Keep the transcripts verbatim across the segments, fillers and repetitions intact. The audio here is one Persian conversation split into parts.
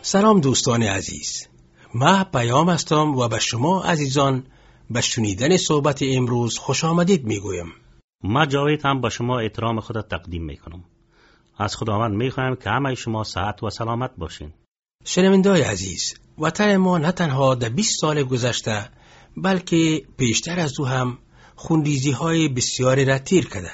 سلام دوستان عزیز، من پیام هستم و به شما عزیزان به شنیدن صحبت امروز خوش آمدید میگویم. ما جاوید هم به شما احترام خود تقدیم میکنم. از خداوند میخوایم که همه شما صحت و سلامت باشین. شنونده‌های عزیز، وطن ما نه تنها در بیست سال گذشته بلکه بیشتر از او هم خونریزی های بسیاری را تیر کرده.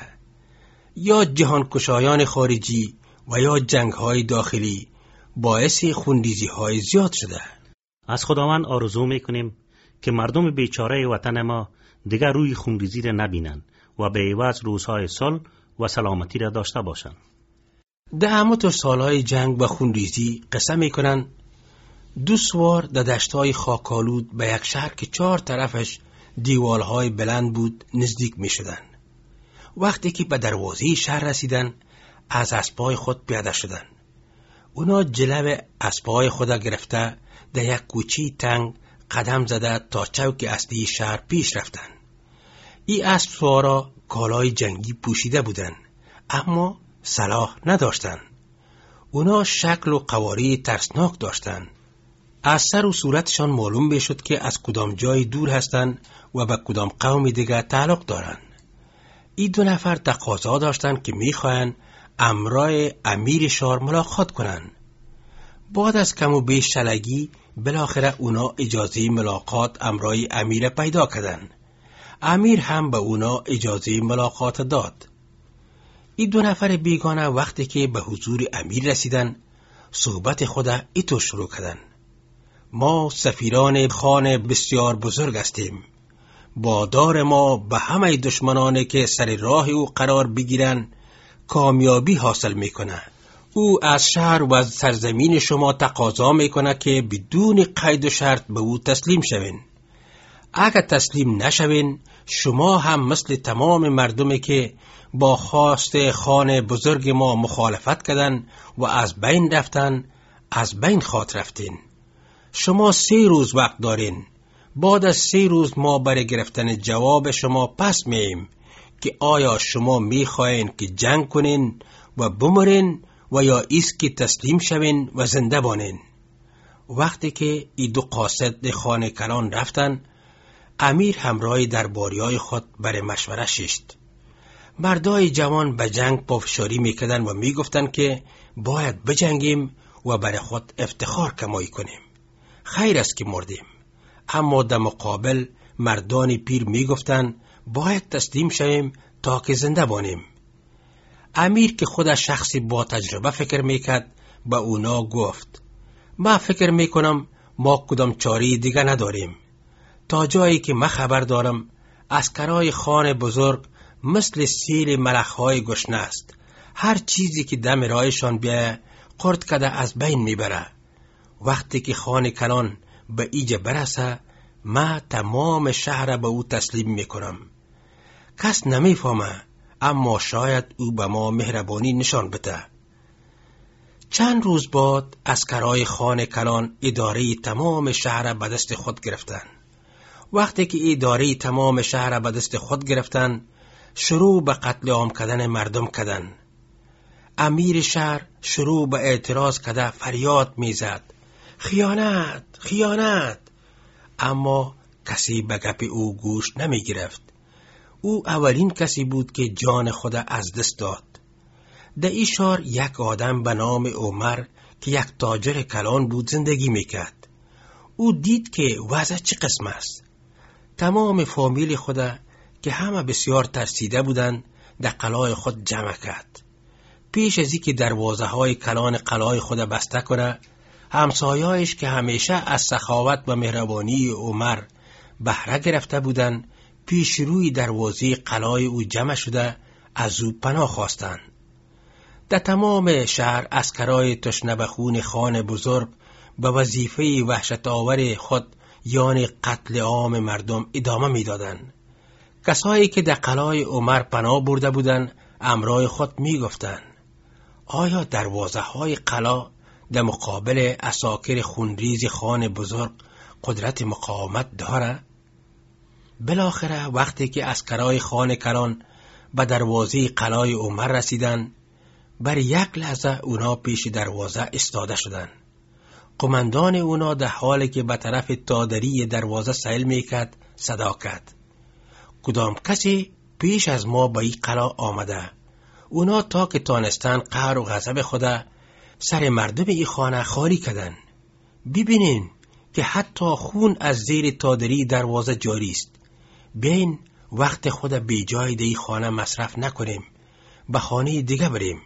یا جهان کشایان خارجی و یا جنگ های داخلی باعث خونریزی های زیاد شده. از خداوند آرزو میکنیم که مردم بیچاره وطن ما دیگر روی خونریزی را نبینند و به عوض روزهای صلح و سلامتی را داشته باشند. در همه سالهای جنگ و خونریزی قسم میکنند دو سوار در دشتهای خاکالود به یک شهر که چهار طرفش دیوالهای بلند بود نزدیک می شدن. وقتی که به دروازه شهر رسیدن از اسبای خود پیاده شدن. اونا جلو اسبای خود گرفته در یک کوچه تنگ قدم زده تا چوک اصلی شهر پیش رفتن. این اسب سوارا کالای جنگی پوشیده بودن اما سلاح نداشتن. اونا شکل و قواره ترسناک داشتن. از سر و صورتشان معلوم میشد که از کدام جای دور هستند و به کدام قوم دیگر تعلق دارند. این دو نفر تقاضا داشتند که میخواهند امرای امیر شهر ملاقات کنند. بعد از کم و بیش شلگی بالاخره اونا اجازه ملاقات امرای امیر پیدا کردند. امیر هم به اونا اجازه ملاقات داد. این دو نفر بیگانه وقتی که به حضور امیر رسیدن صحبت خود ایتو شروع کردن. ما سفیران خان بسیار بزرگ هستیم. با دار ما به همه دشمنانی که سر راه او قرار بگیرن کامیابی حاصل میکنه. او از شهر و از سرزمین شما تقاضا میکنه که بدون قید و شرط به او تسلیم شوین. اگر تسلیم نشوین شما هم مثل تمام مردمی که با خواست خان بزرگ ما مخالفت کردن و از بین رفتن از بین خواهد رفتین. شما سه روز وقت دارین. بعد از سه روز ما برای گرفتن جواب شما پس مییم که آیا شما میخواین که جنگ کنین و بمرین و یا ایست که تسلیم شوین و زنده بانین. وقتی که ای دو قاصد خانه کلان رفتن امیر همراه درباریای خود برای مشوره ششت. مردای جوان به جنگ پافشاری میکردن و میگفتن که باید بجنگیم و برای خود افتخار کمایی کنیم. خیر است که مردیم. اما در مقابل مردان پیر میگفتن باید تسلیم شویم تا که زنده بانیم. امیر که خود شخصی با تجربه فکر میکرد به اونا گفت من فکر میکنم ما کدام چاره دیگه نداریم. تا جایی که من خبر دارم عسکرای خان بزرگ مثل سیل ملخهای گشنه است. هر چیزی که دم رایشان بیایه قرد کده از بین میبره. وقتی که خان کلان به ایجا برسه ما تمام شهر به او تسلیم میکنم. کس نمیفهمه اما شاید او به ما مهربانی نشان بده. چند روز بعد عسکرای خان کلان اداره تمام شهر به دست خود گرفتن. وقتی که اداره تمام شهر به دست خود گرفتن شروع به قتل عام کردن مردم کردن. امیر شهر شروع به اعتراض کرده فریاد میزد خیانت خیانت، اما کسی به گپ او گوش نمی گرفت. او اولین کسی بود که جان خود از دست داد. در این شهر یک آدم به نام عمر که یک تاجر کلان بود زندگی میکرد. او دید که وضع چه قسم است. تمام فامیل خود که همه بسیار ترسیده بودند در قلعه خود جمع کرد. پیش از اینکه دروازه های کلان قلعه خود بسته کنه همسایه‌اش که همیشه از سخاوت و مهربانی عمر بهره گرفته بودند پیش روی دروازه قلعه او جمع شده از او پناه خواستند. در تمام شهر عسکرای تشنه به خون خان بزرگ به وظیفه وحشت آور خود یعنی قتل عام مردم ادامه میدادند. کسایی که در قلعه عمر پناه برده بودند امرای خود میگفتند آیا دروازه های قلعه در مقابل عساکر خونریز خان بزرگ قدرت مقاومت داره؟ بالاخره وقتی که عسکرای خان کلان به دروازه قلعه عمر رسیدن بر یک لحظه اونا پیش دروازه ایستاده شدند. قماندان اونا در حالی که به طرف تادری دروازه سیل میکرد صدا کرد: کدام کسی پیش از ما به این قلعه آمده؟ اونا تا که تانستن قهر و غضب خدا سر مردم این خانه خالی کردن. ببینین که حتی خون از زیر تادری دروازه جاری است. بیاین وقت خود بی جای دی خانه مصرف نکنیم، به خانه دیگه بریم.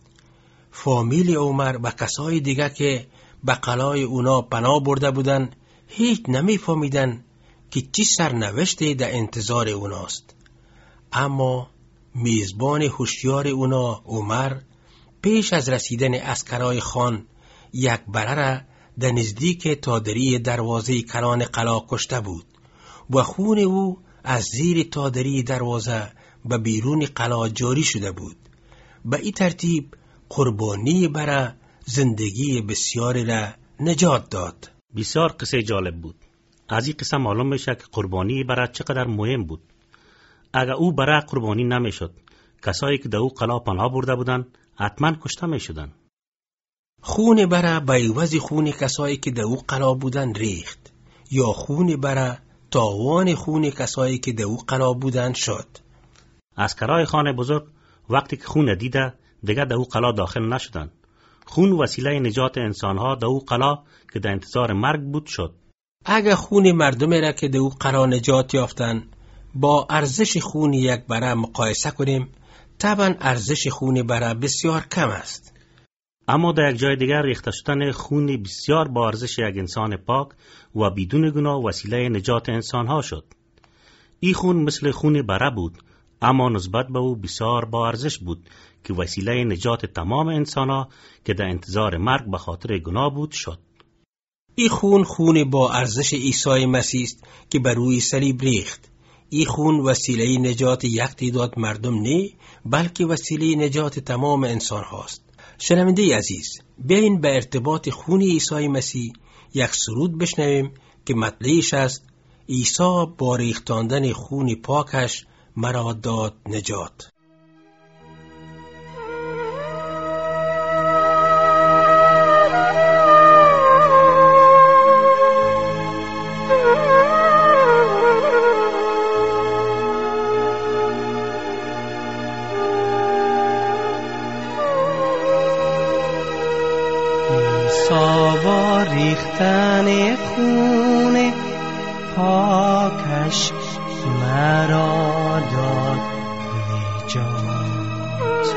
فامیل عمر و کسای دیگه که به قلعه اونا پناه برده بودن هیچ نمی فهمیدن که چی سرنوشتی در انتظار اوناست. اما میزبان هوشیار اونا عمر پیش از رسیدن عسکرای خان یک بره را در نزدیک تادری دروازه کران قلعه کشته بود و خون او از زیر تادری دروازه به بیرون قلعه جاری شده بود. به این ترتیب قربانی بره زندگی بسیاری را نجات داد. بسیار قصه جالب بود. از این قصه معلوم میشه که قربانی بره چقدر مهم بود. اگر او بره قربانی نمیشد، کسایی که در او قلعه پناه برده بودن حتما کشته میشدن. خون بره به عوض خون کسایی که در او قلعه بودن ریخت، یا خون بره تاوان خون کسایی که در او قلعه بودن شد. عسکرای خان بزرگ وقتی که خون دیده دیگه در او قلعه داخل نشدن. خون وسیله نجات انسانها در او قلعه که در انتظار مرگ بود شد. اگر خون مردم را که در او قلعه نجات یافتن با ارزش خون یک بره مقایسه کنیم، طبعا ارزش خون بره بسیار کم است. اما در یک جای دیگر ریخته شدن خون بسیار با ارزش یک انسان پاک و بدون گناه وسیله نجات انسانها شد. این خون مثل خون بره بود، اما نسبت به او بسیار با ارزش بود که وسیله نجات تمام انسانها که در انتظار مرگ به خاطر گناه بود شد. این خون خون با ارزش عیسی مسیح است که بر روی صلیب ریخت. این خون وسیله نجات یک تعداد مردم نه، بلکه وسیله نجات تمام انسان هاست. شنونده عزیز، بیاین به ارتباط خون عیسی مسیح یک سرود بشنویم که مطلعش است: عیسی با ریختاندن خون پاکش مرا داد نجات. با ریختن خون پاکش مرا داد نجات.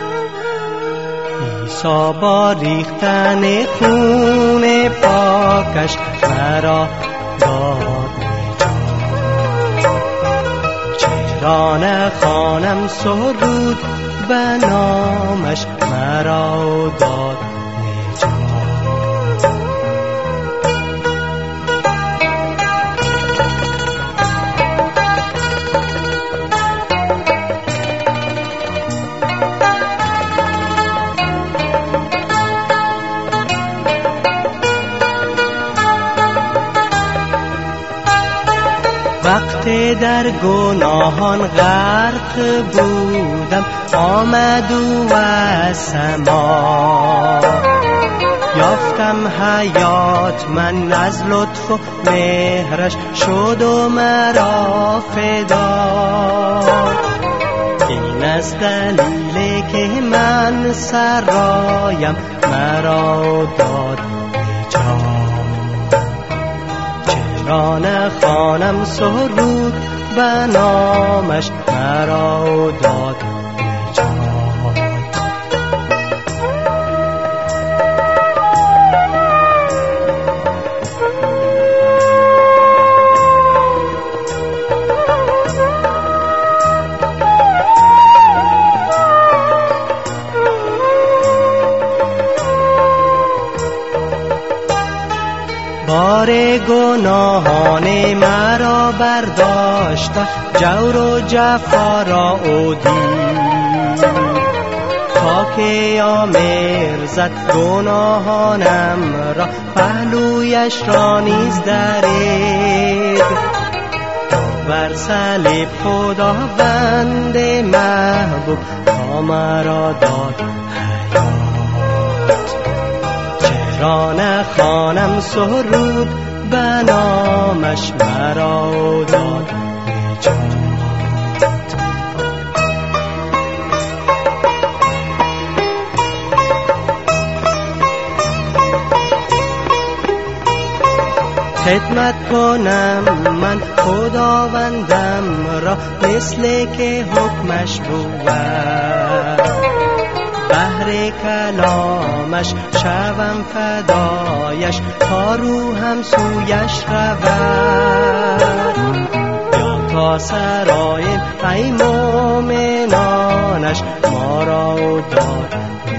عیسی با ریختن خون پاکش مرا داد نجات. چرا نخوانم سرود به نامش مرا داد نجات. وقتی در گناهان غرق بودم آمد او از سما. یافتم حیات من از لطف و مهرش شد و مرا فدا. این از دلیل که من سرایم مرا داد نجات. چرا نخوانم سرود به نامش مرا داد نجات. بار گناهان مرا برداشت، جور و جفا را او دید. تا که آمر زد گناهانم را پهلویش را نیز درید. بر صلیب خداوند محبوب تا مرا داد حیات. چرا نخوانم سرود به نامش مرا داد نجات. خدمت کنم من خداوندم را مثل که حکمش بود، بهر کلامش شوم فدایش تا روحم سویش رود. یا تا سرایل ای مومنانش ما را داد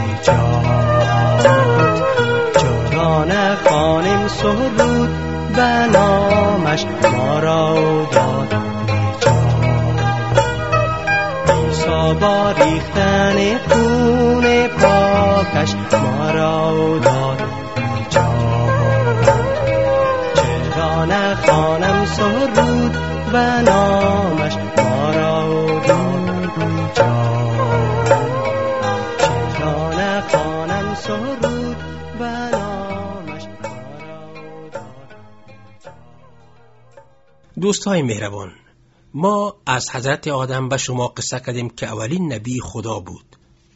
نجات. چرا نخوانیم سرود به نامش ما را داد نجات. عیسی با ریختن خون پاکش ما را داد نجات. چرا نخوانم سرود به نامش ما را داد نجات. چرا نخوانم سرود به نامش ما را داد. دوستای مهربان، ما از حضرت آدم به شما قصه کردیم که اولین نبی خدا بود.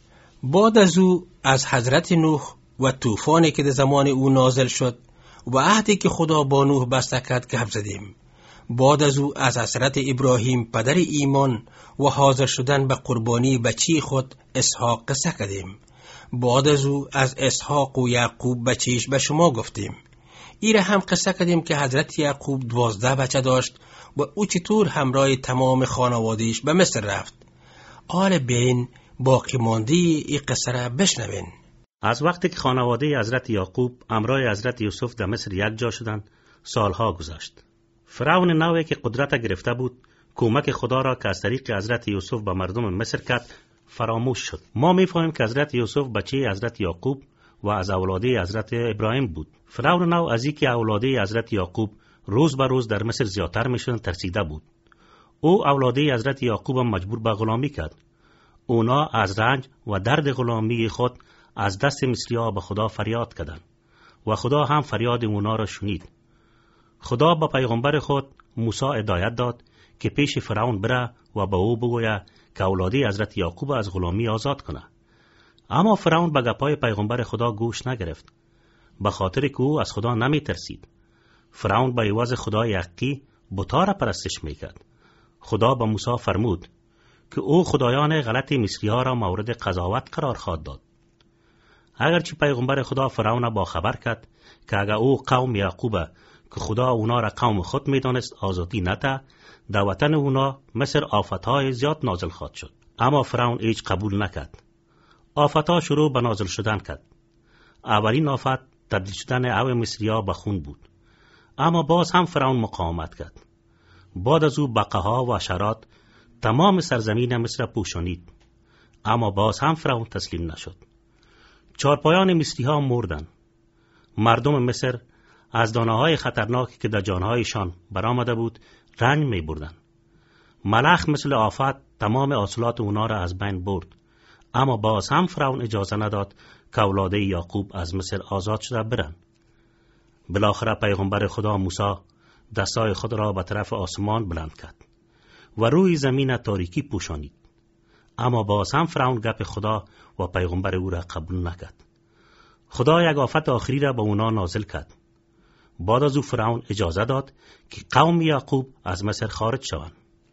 بعد از او از حضرت نوح و طوفانی که در زمان او نازل شد و عهدی که خدا با نوح بسته کرد گپ زدیم. بعد از او از حضرت ابراهیم پدر ایمان و حاضر شدن به قربانی بچی خود اسحاق قصه کردیم. بعد از او از اسحاق و یعقوب بچیش به شما گفتیم. ایره هم قصه کردیم که حضرت یعقوب دوازده بچه داشت و او چطور همراه تمام خانوادهش به مصر رفت. آل بین باقی مانده ای قصه را بشنوین. از وقتی که خانواده حضرت یعقوب همراه حضرت یوسف در مصر یک جا شدند، سالها گذشت. فرعون نوعی که قدرت گرفته بود، کمک خدا را که از طریق حضرت یوسف به مردم مصر کرد فراموش شد. ما می‌فهمیم که حضرت یوسف بچه حضرت یعقوب و از اولاده حضرت ابراهیم بود. فرعون نو از اینکه اولاده حضرت یعقوب روز به روز در مصر زیادتر میشدند ترسیده بود. او اولاده حضرت یعقوب مجبور به غلامی کرد. اونا از رنج و درد غلامی خود از دست مصری‌ها به خدا فریاد کردند و خدا هم فریاد اونا را شنید. خدا با پیغمبر خود موسی هدایت داد که پیش فرعون بره و به او بگوید که اولاده حضرت یعقوب از غلامی آزاد کنه. اما فرعون به گپای پیغمبر خدا گوش نگرفت، به خاطر که او از خدا نمی ترسید. فرعون به عوض خدای حقیقی بت‌ها را پرستش میکرد. خدا به موسی فرمود که او خدایان غلط مصری‌ها را مورد قضاوت قرار خواهد داد. اگرچه پیغمبر خدا فرعون با خبر کرد که اگر او قوم یعقوب که خدا اونا را قوم خود میدانست آزادی نده، در وطن اونا مصر آفتهای زیاد نازل خواهد شد. اما فرعون هیچ قبول نکرد. آفتها شروع به نازل شدن کرد. اولین آفت تبدیل شدن او مصری‌ها به خون بود. اما باز هم فرعون مقاومت کرد. بعد از او بقاها و حشرات تمام سرزمین مصر پوشانید. اما باز هم فرعون تسلیم نشد. چارپایان مصری‌ها مردند. مردم مصر از دانه‌های خطرناکی که در جانهایشان برآمده بود رنج می‌بردند. ملخ مثل آفت تمام حاصلات اونا را از بین برد. اما باز هم فرعون اجازه نداد که اولاده یعقوب از مصر آزاد شده برند. بالاخره پیغمبر خدا موسی دستای خود را به طرف آسمان بلند کرد و روی زمین تاریکی پوشانید. اما باز هم فرعون گپ خدا و پیغمبر او را قبول نکرد. خدا یک آفت آخری را به اونا نازل کرد. بعد از او فرعون اجازه داد که قوم یعقوب از مصر خارج شوند.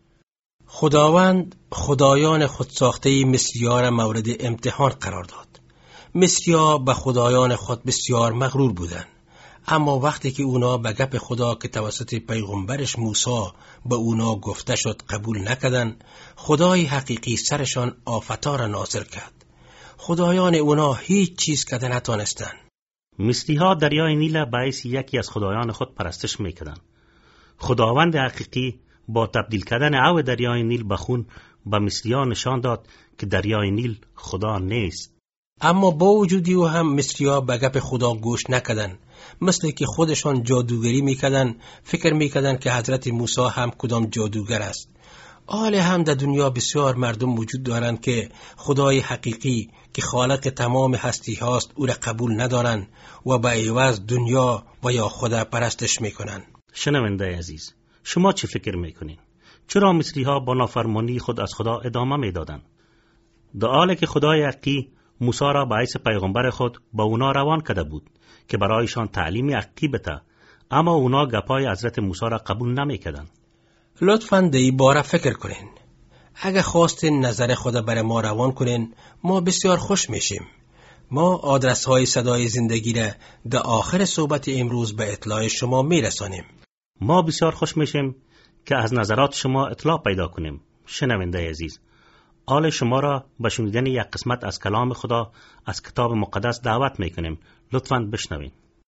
خداوند خدایان خود ساخته مصری‌ها را مورد امتحان قرار داد. مصری‌ها به خدایان خود بسیار مغرور بودند. اما وقتی که اونا به گپ خدا که توسط پیغمبرش موسی به اونا گفته شد قبول نکردن، خدای حقیقی سرشان آفتا را نازل کرد. خدایان اونا هیچ چیز کرده نتانستند. مصری‌ها دریای نیل باعث یکی از خدایان خود پرستش میکردند. خداوند حقیقی با تبدیل کردن آب دریای نیل به خون به مصری‌ها نشان داد که دریای نیل خدا نیست. اما با وجودی او هم مصری‌ها به گپ خدا گوش نکردند. مثل که خودشان جادوگری میکردن، فکر میکردن که حضرت موسی هم کدام جادوگر است. حال هم در دنیا بسیار مردم وجود دارند که خدای حقیقی که خالق تمام هستی هاست او را قبول ندارند و به عوض دنیا و یا خدا پرستش میکنند. شنونده عزیز، شما چی فکر میکنین؟ چرا مصری ها با نافرمانی خود از خدا ادامه میدادند؟ در حالی که خدای حقیقی موسی را به حیث پیغمبر خود با اونا روان کرده بود که برایشان تعلیم حقیقی بده، اما اونا گپای حضرت موسی را قبول نمیکردند. لطفاً در این باره فکر کنین. اگه خواستین نظر خدا برای ما روان کنین، ما بسیار خوش میشیم. ما آدرس های صدای زندگی را در آخر صحبت امروز به اطلاع شما میرسانیم. ما بسیار خوش میشیم که از نظرات شما اطلاع پیدا کنیم. شنونده عزیز، حال شما را به شنیدن یک قسمت از کلام خدا از کتاب مقدس دعوت میکنیم. لطفاً بشنوین.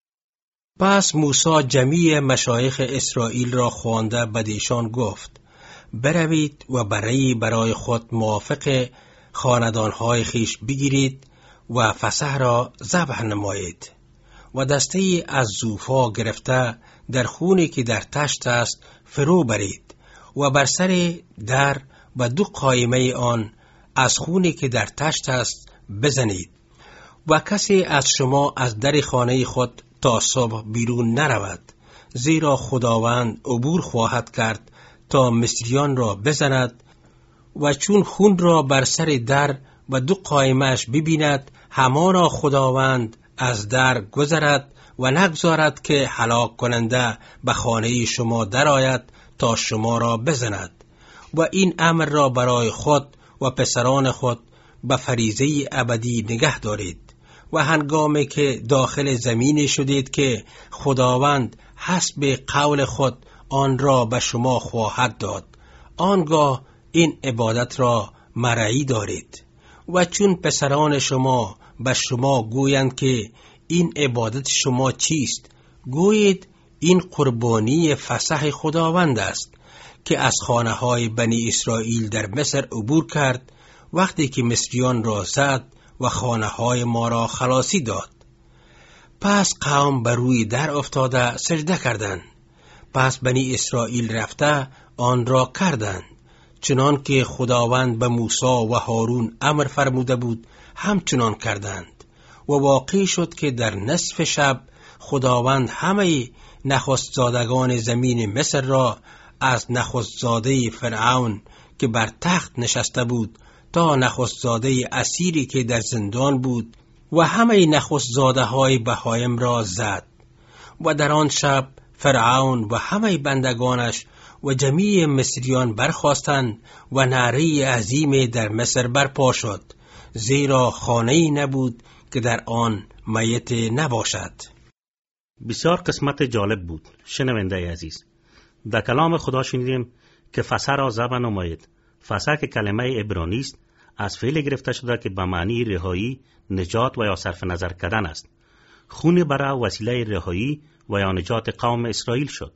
پس موسی جمیع مشایخ اسرائیل را خوانده به ایشان گفت: بروید و برای برای خود موافق خاندانهای خیش بگیرید و فسح را ذبح نمایید و دسته از زوفا گرفته در خونی که در تشت است فرو برید و بر سر در و دو قایمه آن از خونی که در تشت است بزنید و کسی از شما از در خانه خود تا صبح بیرون نرود، زیرا خداوند عبور خواهد کرد تا مصریان را بزند و چون خون را بر سر در و دو قایمش ببیند، همانا خداوند از در گذرد و نگذارد که هلاک کننده به خانه شما درآید تا شما را بزند. و این امر را برای خود و پسران خود به فریضه ابدی نگه دارید و هنگامی که داخل زمین شدید که خداوند حسب قول خود آن را به شما خواهد داد، آنگاه این عبادت را مرعی دارید. و چون پسران شما به شما گویند که این عبادت شما چیست، گویید این قربانی فسح خداوند است که از خانه های بنی اسرائیل در مصر عبور کرد، وقتی که مصریان را زد و خانه های ما را خلاصی داد. پس قوم بر روی در افتاده سجده کردند. پس بنی اسرائیل رفته آن را کردند، چنان که خداوند به موسی و هارون امر فرموده بود همچنان کردند. و واقع شد که در نصف شب خداوند همه نخستزادگان زمین مصر را از نخستزاده فرعون که بر تخت نشسته بود تا نخستزاده اسیری که در زندان بود و همه نخستزاده های بهایم را زد. و در آن شب فرعون و همه بندگانش و جمیع مصریان برخاستند و نعره عظیم در مصر برپا شد، زیرا خانه‌ای نبود که در آن میت نباشد. بسیار قسمت جالب بود. شنونده عزیز، در کلام خدا شنیدیم که فسح را ذبح نمایید. فسح که کلمه عبرانی است، از فعل گرفته شده که به معنی رهایی، نجات و یا صرف نظر کردن است. خون برای وسیله رهایی و یا نجات قوم اسرائیل شد.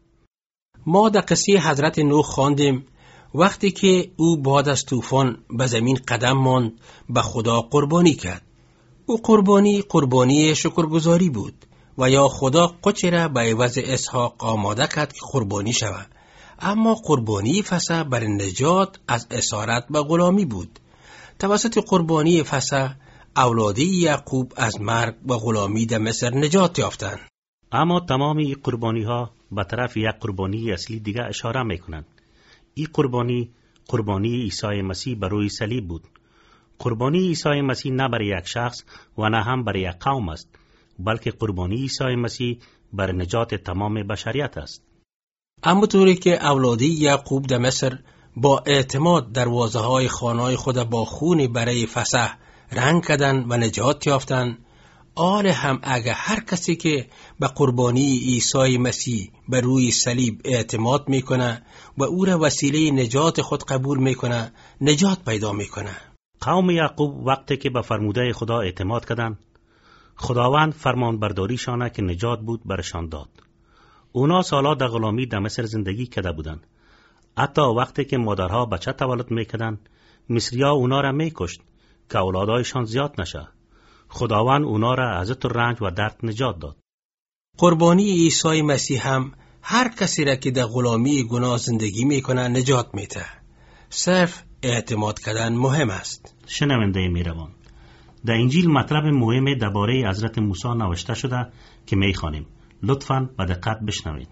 ما در قصه حضرت نوح خواندیم وقتی که او بعد از طوفان به زمین قدم ماند به خدا قربانی کرد. او قربانی قربانی شکرگزاری بود و یا خدا قچه را به عوض اسحاق آماده کرد که قربانی شود. اما قربانی فسح بر نجات از اسارت و غلامی بود. توسط قربانی فسح اولاد یعقوب از مرگ و غلامی در مصر نجات یافتند. اما تمام این قربانی ها به طرف یک قربانی اصلی دیگه اشاره میکنند. این قربانی قربانی عیسی مسیح بر روی صلیب بود. قربانی عیسی مسیح نه برای یک شخص و نه هم برای یک قوم است، بلکه قربانی عیسی مسیح بر نجات تمام بشریت است. اما طوری که اولادی یعقوب در مصر با اعتماد دروازه های خانه خود با خون برای فسح رنگ کردند و نجات یافتند، آن هم اگر هر کسی که به قربانی عیسی مسیح بر روی صلیب اعتماد میکنه و او را وسیله نجات خود قبول میکنه، نجات پیدا میکنه. قوم یعقوب وقتی که به فرموده خدا اعتماد کردند، خداوند فرمان برداریشانه که نجات بود برشان داد. اونا سالا در غلامی در مصر زندگی کرده بودند. حتی وقتی که مادرها بچه تولد میکردند، مصریا اونا را میکشت که اولادایشان زیاد نشه. خداوند اونا را از رنج و درد نجات داد. قربانی عیسی مسیح هم هر کسی را که در غلامی گناه زندگی میکنه نجات میده. صرف اعتماد کردن مهم است. شنونده میروان، در انجیل مطلب مهم درباره حضرت موسی نوشته شده که میخوانیم. لطفاً با دقت بشنوید.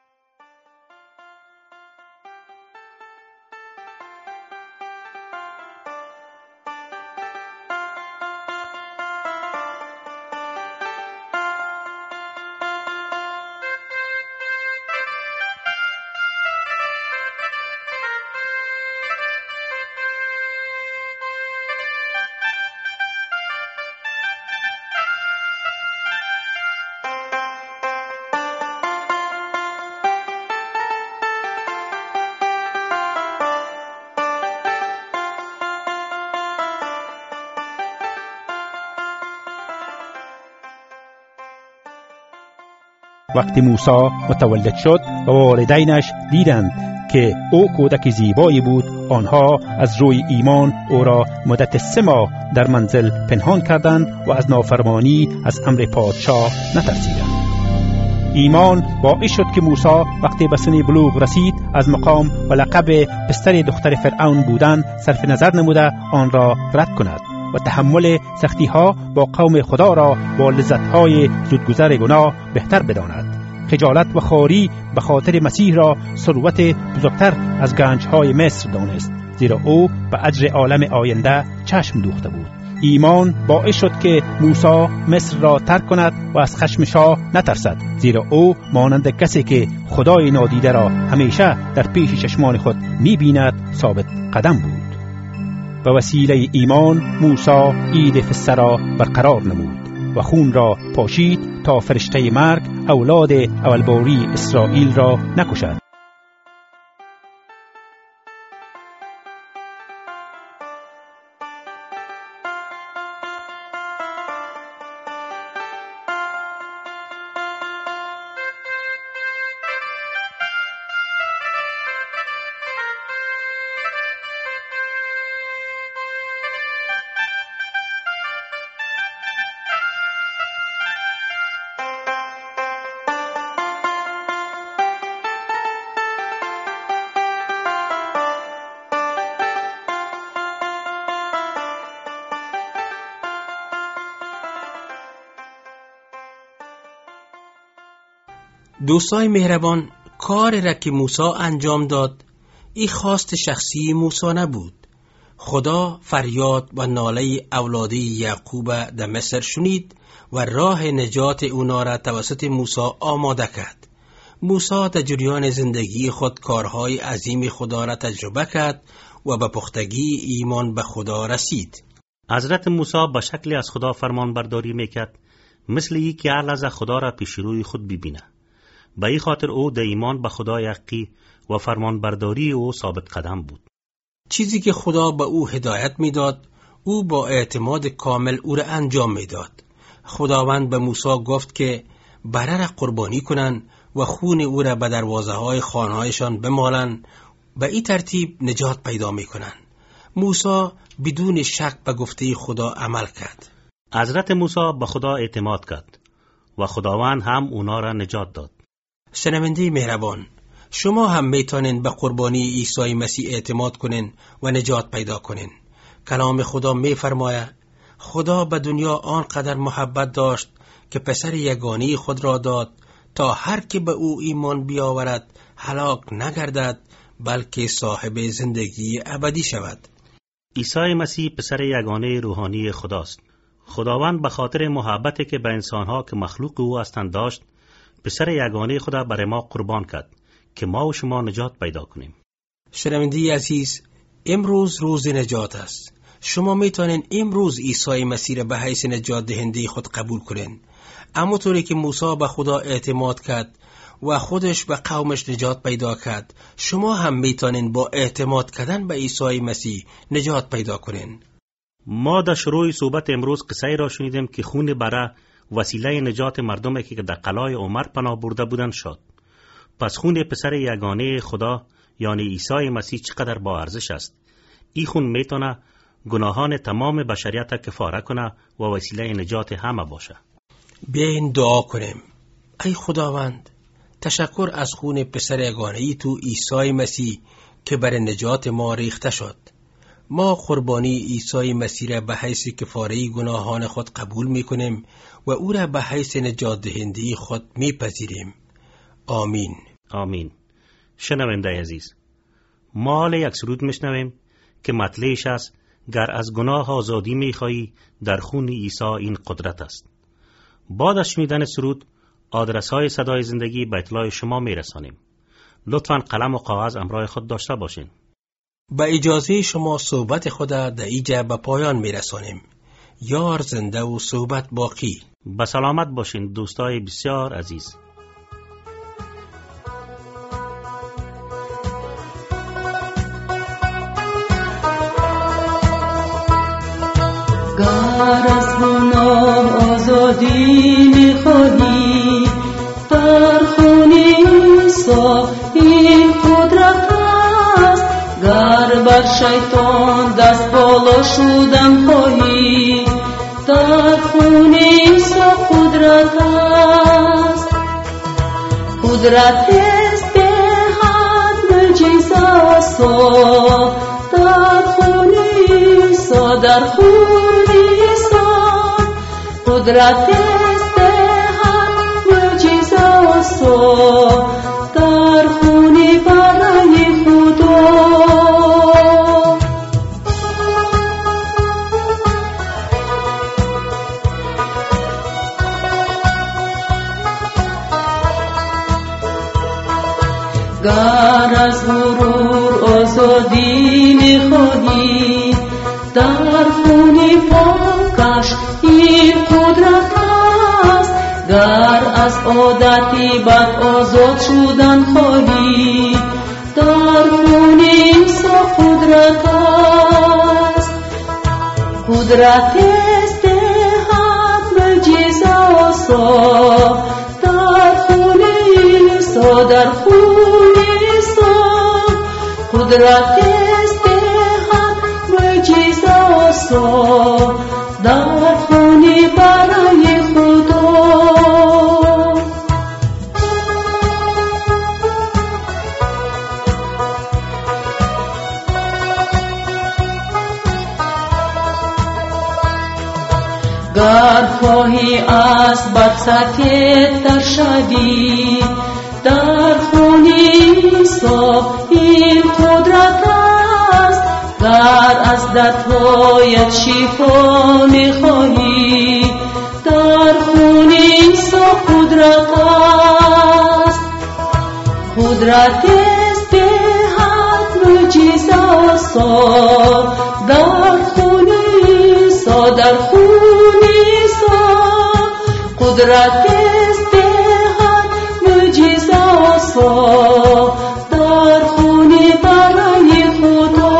وقتی موسی متولد شد و والدینش دیدند که او کودک زیبایی بود، آنها از روی ایمان او را مدت سه ماه در منزل پنهان کردند و از نافرمانی از امر پادشاه نترسیدند. ایمان باعث شد که موسی وقتی به سن بلوغ رسید از مقام و لقب پسر دختر فرعون بودن صرف نظر نموده آن را رد کند و تحمل سختی ها با قوم خدا را با لذت های زودگذر گناه بهتر بداند. خجالت و خواری به خاطر مسیح را ثروت بزرگتر از گنج های مصر دانست، زیرا او به اجر عالم آینده چشم دوخته بود. ایمان باعث شد که موسی مصر را ترک کند و از خشم شاه نترسد، زیرا او مانند کسی که خدای نادیده را همیشه در پیش چشمان خود می‌بیند ثابت قدم بود. به وسیله ایمان موسی عید فسح را برقرار نمود و خون را پاشید تا فرشته مرگ اولاد اولباری اسرائیل را نکشد. دوستای مهربان، کار را که موسی انجام داد این خواست شخصی موسی نبود. خدا فریاد و ناله اولادی یعقوب در مصر شنید و راه نجات اونا را توسط موسی آماده کرد. موسی در جریان زندگی خود کارهای عظیم خدا را تجربه کرد و به پختگی ایمان به خدا رسید. حضرت موسی با شکلی از خدا فرمان برداری میکرد، مثل یک که هر لحظه خدا را پیش روی خود ببینه. به این خاطر او در ایمان به خدا یقی و فرمان برداری او ثابت قدم بود. چیزی که خدا به او هدایت میداد، او با اعتماد کامل او را انجام میداد. خداوند به موسی گفت که بره را قربانی کنن و خون او را به دروازه های خانهایشان بمالن، به این ترتیب نجات پیدا میکنن. موسی بدون شک به گفته خدا عمل کرد. حضرت موسی به خدا اعتماد کرد و خداوند هم اونا را نجات داد. شنونده مهربان، شما هم میتونین به قربانی عیسی مسیح اعتماد کنین و نجات پیدا کنین. کلام خدا میفرماید خدا به دنیا آنقدر محبت داشت که پسر یگانه خود را داد تا هر که به او ایمان بیاورد هلاک نگردد بلکه صاحب زندگی ابدی شود. عیسی مسیح پسر یگانه روحانی خداست. خداوند به خاطر محبتی که به انسانها که مخلوق او هستند داشت، پسر یگانه خدا برای ما قربان کرد که ما و شما نجات پیدا کنیم. شنونده عزیز، امروز روز نجات است. شما میتونین امروز عیسی مسیح را به حیث نجات دهنده خود قبول کنین. اما طوری که موسی به خدا اعتماد کرد و خودش به قومش نجات پیدا کرد، شما هم میتونین با اعتماد کردن به عیسی مسیح نجات پیدا کنین. ما در شروع صحبت امروز قصه را شنیدیم که خون بره وسیله نجات مردمی که در قلعه عمر پناه برده بودند شد. پس خون پسر یگانه خدا یعنی عیسی مسیح چقدر با ارزش است. این خون میتونه گناهان تمام بشریت کفاره کنه و وسیله نجات همه باشه. بیاین دعا کنیم. ای خداوند، تشکر از خون پسر یگانه تو عیسی مسیح که بر نجات ما ریخته شد. ما قربانی عیسی مسیح را به حیث کفاره گناهان خود قبول می‌کنیم و او را به حیث نجات دهنده خود می‌پذیریم. آمین. آمین. شنونده عزیز، ما حال یک سرود میشنویم که مطلعش است: گر از گناه آزادی میخواهی در خون عیسی این قدرت است. بعد از شنیدن سرود آدرس های صدای زندگی به اطلاع شما میرسانیم. لطفاً قلم و کاغذ همراه خود داشته باشین. با اجازه شما صحبت خود در اینجا به پایان میرسانیم. یار زنده و صحبت باقی. به سلامت باشین دوستای بسیار عزیز. گر از گناه آزادی میخواهی در خون عیسی این قدرت است. گر بر شیطان دست بالا شدن خواهی در خون عیسی قدرت است. قدرت است به حد معجزه سا در خون عیسی، در خون عیسی قدرت است به حد معجزه سا در خون برای خدا. گر از غرور آزادی میخواهی در خون پاکش این قدرت است. گر از عادتی بد آزاد شدن خواهی در خون عیسی قدرت است. قدرت است به حد معجزه سا در خون عیسی، در خون عیسی قدرت است به حد معجزه سا در خون برای خدا. گر خواهی از بد سرکشتر شوی در خون عیسی این قدرت است. گر از دردهایت شفا میخواهی در خون عیسی قدرت است. قدرت است به حد معجزه سا در خون عیسی، در خون عیسی قدرت است به حد معجزه سا در خون برای خدا.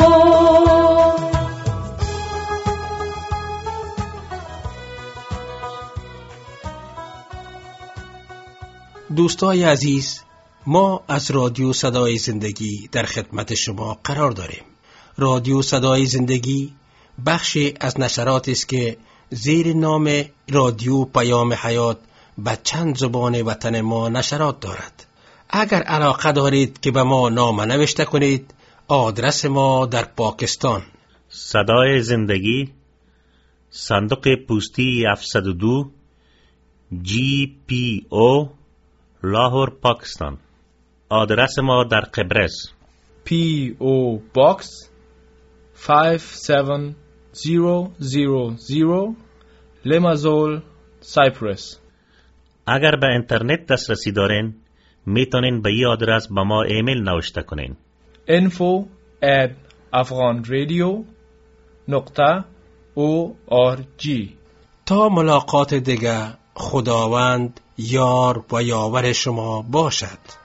دوستای عزیز، ما از رادیو صدای زندگی در خدمت شما قرار داریم. رادیو صدای زندگی بخشی از نشرات است که زیر نام رادیو پیام حیات به چند زبان وطن ما نشرات دارد. اگر علاقه دارید که به ما نامه نوشته کنید، آدرس ما در پاکستان: صدای زندگی، صندوق پستی هفتصد و دو، جی پی او، لاهور، پاکستان. آدرس ما در قبرس: پی او باکس پنج هفت صفر صفر صفر، لمازول، سایپرس. اگر به اینترنت دسترسی دارین میتونین به این آدرس به ما ایمیل نوشته کنین: info at afghanradio نقطه او آر جی. تا ملاقات دیگر، خداوند یار و یاور شما باشد.